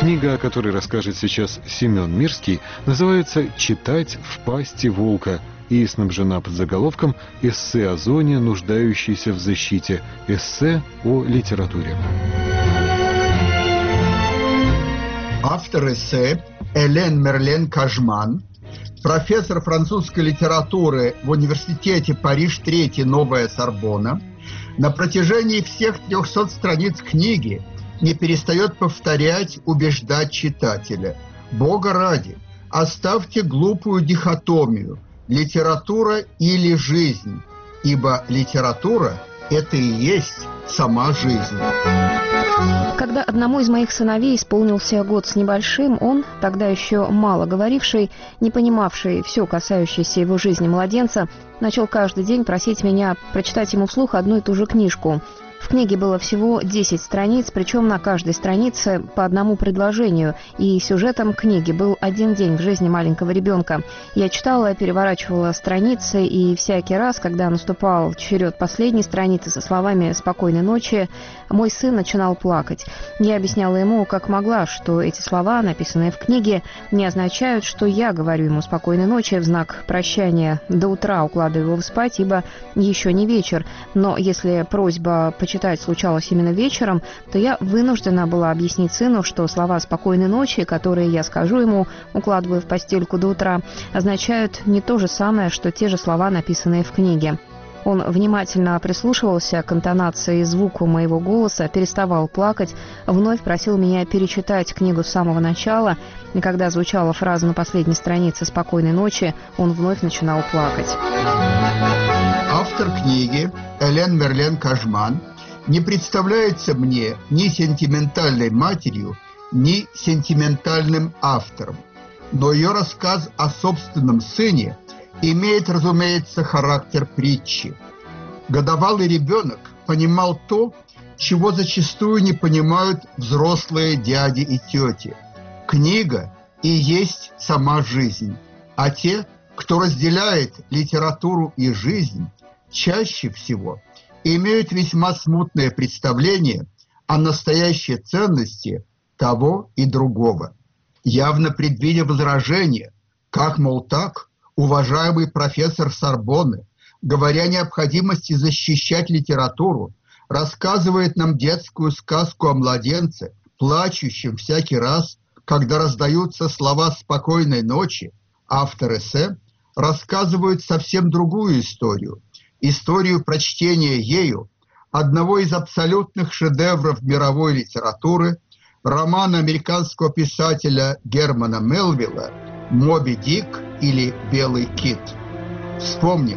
Книга, о которой расскажет сейчас Семен Мирский, называется «Читать в пасти волка» и снабжена подзаголовком «Эссе о зоне, нуждающейся в защите. Эссе о литературе». Автор эссе Элен Мерлен Кажман, профессор французской литературы в университете Париж-3 Новая Сорбонна, на протяжении всех 300 страниц книги не перестает повторять, убеждать читателя: Бога ради, оставьте глупую дихотомию «литература или жизнь», ибо литература – это и есть сама жизнь. Когда одному из моих сыновей исполнился год с небольшим, он, тогда еще мало говоривший, не понимавший все касающееся его жизни младенца, начал каждый день просить меня прочитать ему вслух одну и ту же книжку. В книге было всего 10 страниц, причем на каждой странице по одному предложению, и сюжетом книги был один день в жизни маленького ребенка. Я читала, переворачивала страницы, и всякий раз, когда наступал черед последней страницы со словами «Спокойной ночи», мой сын начинал плакать. Я объясняла ему, как могла, что эти слова, написанные в книге, не означают, что я говорю ему «Спокойной ночи» в знак прощания. До утра укладываю его спать, ибо еще не вечер. Но если просьба почитать случалось именно вечером, то я вынуждена была объяснить сыну, что слова «спокойной ночи», которые я скажу ему, укладывая в постельку до утра, означают не то же самое, что те же слова, написанные в книге. Он внимательно прислушивался к интонации и звуку моего голоса, переставал плакать, вновь просил меня перечитать книгу с самого начала, и когда звучала фраза на последней странице «Спокойной ночи», он вновь начинал плакать. Автор книги Элен Мерлен Кажман не представляется мне ни сентиментальной матерью, ни сентиментальным автором. Но ее рассказ о собственном сыне имеет, разумеется, характер притчи. Годовалый ребенок понимал то, чего зачастую не понимают взрослые дяди и тети. Книга и есть сама жизнь, а те, кто разделяет литературу и жизнь, чаще всего имеют весьма смутное представление о настоящей ценности того и другого. Явно предвидя возражение, как, мол, так, уважаемый профессор Сорбонны, говоря о необходимости защищать литературу, рассказывает нам детскую сказку о младенце, плачущем всякий раз, когда раздаются слова «спокойной ночи», автор эссе рассказывает совсем другую историю прочтения ею одного из абсолютных шедевров мировой литературы, романа американского писателя Германа Мелвилла «Моби Дик» или «Белый кит». Вспомним.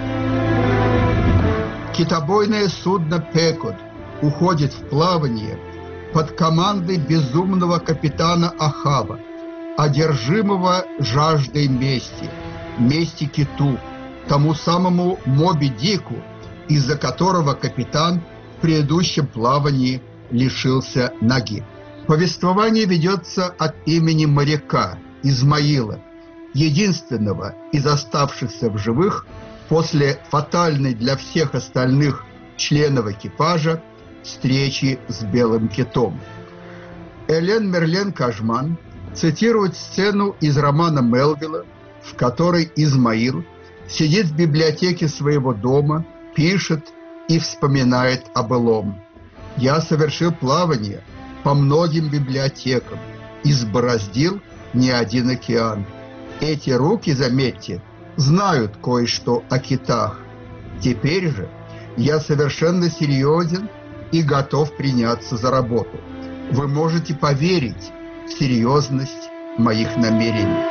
Китобойное судно «Пекот» уходит в плавание под командой безумного капитана Ахава, одержимого жаждой мести киту, тому самому Моби Дику, из-за которого капитан в предыдущем плавании лишился ноги. Повествование ведется от имени моряка Измаила, единственного из оставшихся в живых после фатальной для всех остальных членов экипажа встречи с белым китом. Элен Мерлен Кажман цитирует сцену из романа Мелвилла, в которой Измаил сидит в библиотеке своего дома, пишет и вспоминает о былом. «Я совершил плавание по многим библиотекам, избороздил не один океан. Эти руки, заметьте, знают кое-что о китах. Теперь же я совершенно серьезен и готов приняться за работу. Вы можете поверить в серьезность моих намерений».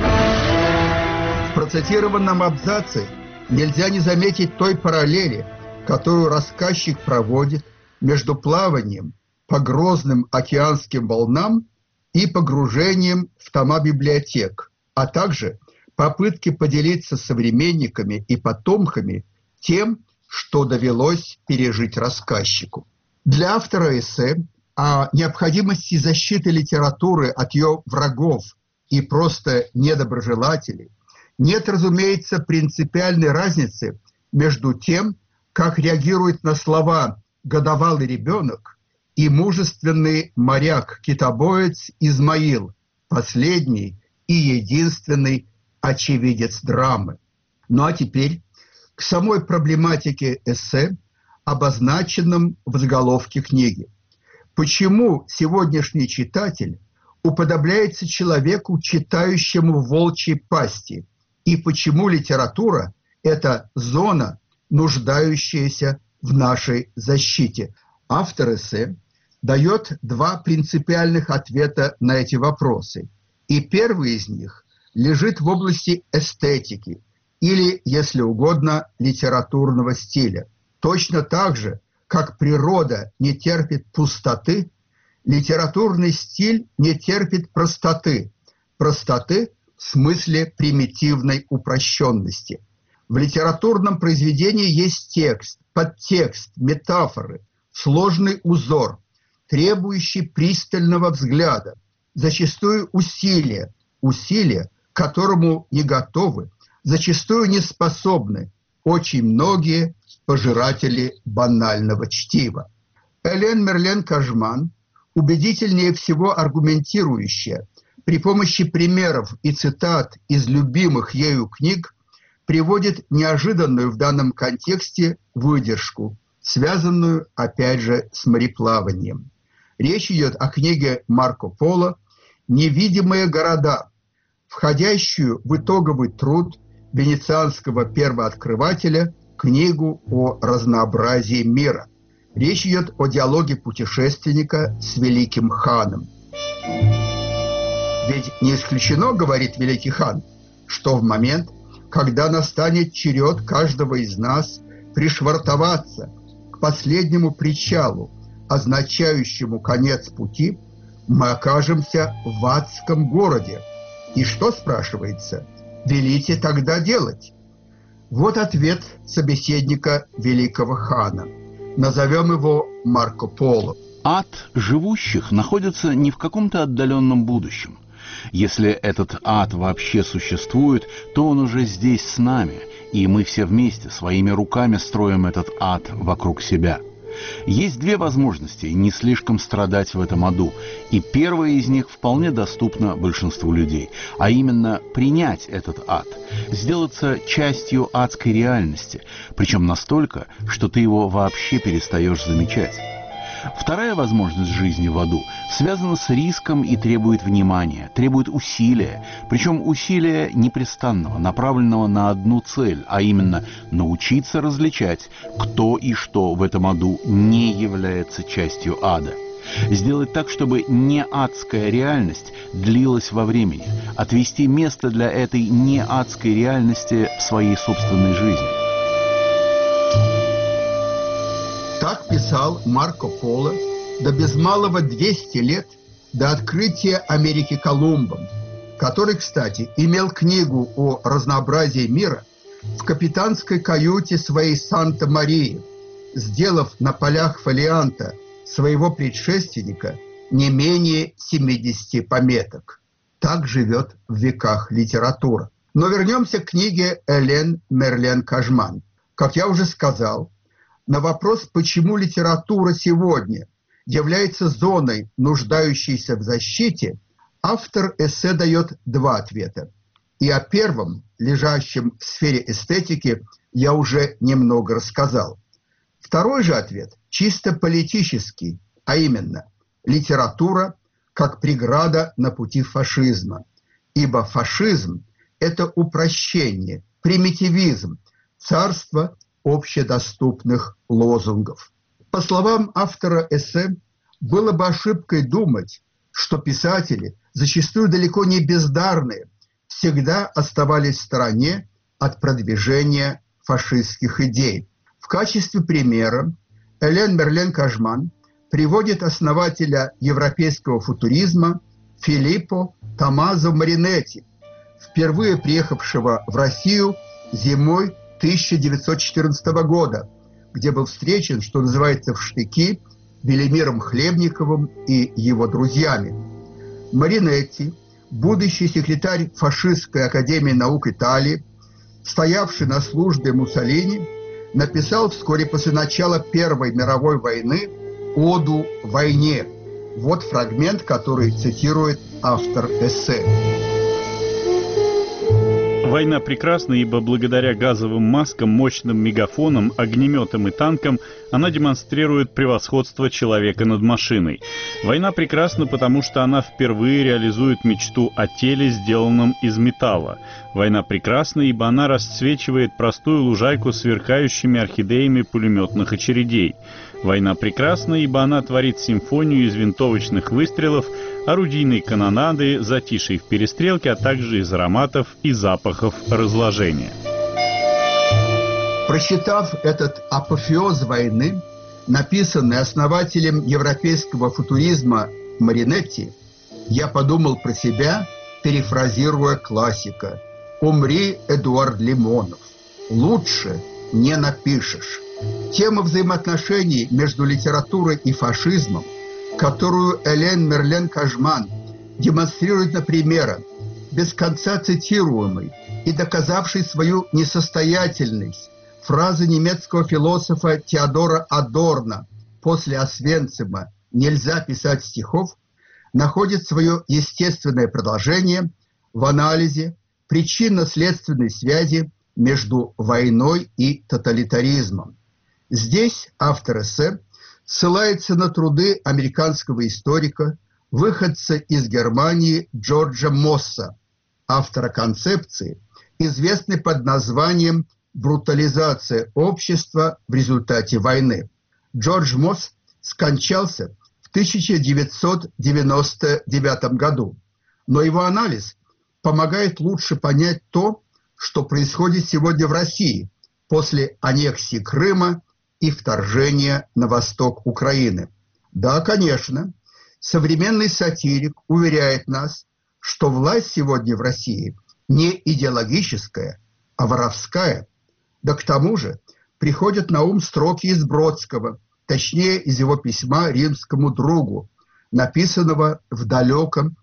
В процитированном абзаце нельзя не заметить той параллели, которую рассказчик проводит между плаванием по грозным океанским волнам и погружением в тома библиотек, а также попытки поделиться с современниками и потомками тем, что довелось пережить рассказчику. Для автора эссе о необходимости защиты литературы от ее врагов и просто недоброжелателей нет, разумеется, принципиальной разницы между тем, как реагирует на слова годовалый ребенок, и мужественный моряк-китобоец Измаил, последний и единственный очевидец драмы. Ну а теперь к самой проблематике эссе, обозначенном в заголовке книги. Почему сегодняшний читатель уподобляется человеку, читающему в волчьей пасти, и почему литература – это зона, нуждающаяся в нашей защите? Автор эссе дает два принципиальных ответа на эти вопросы. И первый из них лежит в области эстетики или, если угодно, литературного стиля. Точно так же, как природа не терпит пустоты, литературный стиль не терпит простоты. Простоты в смысле примитивной упрощенности. В литературном произведении есть текст, подтекст, метафоры, сложный узор, требующий пристального взгляда, зачастую усилия, к которому не готовы, зачастую не способны очень многие пожиратели банального чтива. Элен Мерлен-Кажман, убедительнее всего аргументирующая, при помощи примеров и цитат из любимых ею книг, приводит неожиданную в данном контексте выдержку, связанную, опять же, с мореплаванием. Речь идет о книге Марко Поло «Невидимые города», входящую в итоговый труд венецианского первооткрывателя книгу о разнообразии мира. Речь идет о диалоге путешественника с великим ханом. Ведь не исключено, говорит великий хан, что в момент, когда настанет черед каждого из нас пришвартоваться к последнему причалу, означающему конец пути, мы окажемся в адском городе. И что, спрашивается, велите тогда делать? Вот ответ собеседника великого хана. Назовем его Марко Поло. Ад живущих находится не в каком-то отдаленном будущем. Если этот ад вообще существует, то он уже здесь с нами, и мы все вместе своими руками строим этот ад вокруг себя. Есть две возможности не слишком страдать в этом аду, и первая из них вполне доступна большинству людей, а именно принять этот ад, сделаться частью адской реальности, причем настолько, что ты его вообще перестаешь замечать. Вторая возможность жизни в аду связана с риском и требует внимания, требует усилия, причем усилия непрестанного, направленного на одну цель, а именно научиться различать, кто и что в этом аду не является частью ада. Сделать так, чтобы не адская реальность длилась во времени, отвести место для этой не адской реальности в своей собственной жизни. Так писал Марко Поло до без малого 200 лет до открытия Америки Колумбом, который, кстати, имел книгу о разнообразии мира в капитанской каюте своей Санта-Марии, сделав на полях фолианта своего предшественника не менее 70 пометок. Так живет в веках литература. Но вернемся к книге Элен Мерлен-Кажман. Как я уже сказал, на вопрос, почему литература сегодня является зоной, нуждающейся в защите, автор эссе дает два ответа. И о первом, лежащем в сфере эстетики, я уже немного рассказал. Второй же ответ чисто политический, а именно литература как преграда на пути фашизма. Ибо фашизм – это упрощение, примитивизм, царство общедоступных лозунгов. По словам автора эссе, было бы ошибкой думать, что писатели, зачастую далеко не бездарные, всегда оставались в стороне от продвижения фашистских идей. В качестве примера Элен Мерлен-Кажман приводит основателя европейского футуризма Филиппо Томмазо Маринетти, впервые приехавшего в Россию зимой 1914 года, где был встречен, что называется, в штыки Велимиром Хлебниковым и его друзьями. Маринетти, будущий секретарь фашистской академии наук Италии, стоявший на службе Муссолини, написал вскоре после начала Первой мировой войны «Оду войне». Вот фрагмент, который цитирует автор эссе. Война прекрасна, ибо благодаря газовым маскам, мощным мегафонам, огнеметам и танкам она демонстрирует превосходство человека над машиной. Война прекрасна, потому что она впервые реализует мечту о теле, сделанном из металла. Война прекрасна, ибо она расцвечивает простую лужайку сверкающими орхидеями пулеметных очередей. Война прекрасна, ибо она творит симфонию из винтовочных выстрелов, орудийной канонады, затишей в перестрелке, а также из ароматов и запахов разложения. Прочитав этот апофеоз войны, написанный основателем европейского футуризма Маринетти, я подумал про себя, перефразируя классика: «Умри, Эдуард Лимонов, лучше не напишешь». Тема взаимоотношений между литературой и фашизмом, которую Элен Мерлен-Кажман демонстрирует на примерах, без конца цитируемой и доказавшей свою несостоятельность фразы немецкого философа Теодора Адорно после Освенцима «Нельзя писать стихов», находит свое естественное продолжение в анализе причинно-следственной связи между войной и тоталитаризмом. Здесь автор эссе ссылается на труды американского историка, выходца из Германии Джорджа Мосса, автора концепции, известной под названием «Брутализация общества в результате войны». Джордж Мосс скончался в 1999 году, но его анализ помогает лучше понять то, что происходит сегодня в России после аннексии Крыма и вторжения на восток Украины. Да, конечно, современный сатирик уверяет нас, что власть сегодня в России не идеологическая, а воровская. Да к тому же приходят на ум строки из Бродского, точнее из его письма римскому другу, написанного в далеком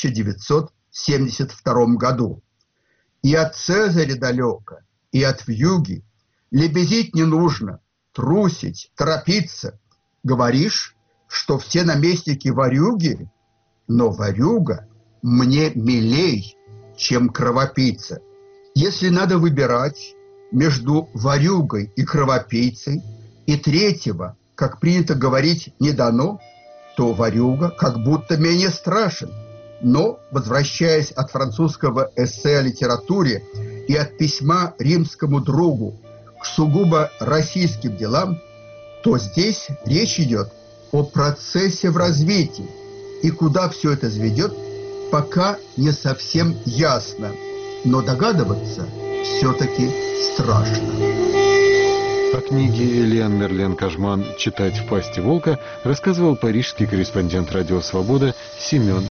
1972 году. «И от Цезаря далеко, и от вьюги, лебезить не нужно, трусить, торопиться. Говоришь, что все наместники ворюги, но ворюга мне милей, чем кровопийца. Если надо выбирать между ворюгой и кровопийцей, и третьего, как принято говорить, не дано, то ворюга как будто менее страшен». Но, возвращаясь от французского эссе о литературе и от письма римскому другу к сугубо российским делам, то здесь речь идет о процессе в развитии. И куда все это заведет, пока не совсем ясно. Но догадываться все-таки страшно. О книге Элен Мерлен-Кажман «Читать в пасти волка» рассказывал парижский корреспондент «Радио Свобода» Семен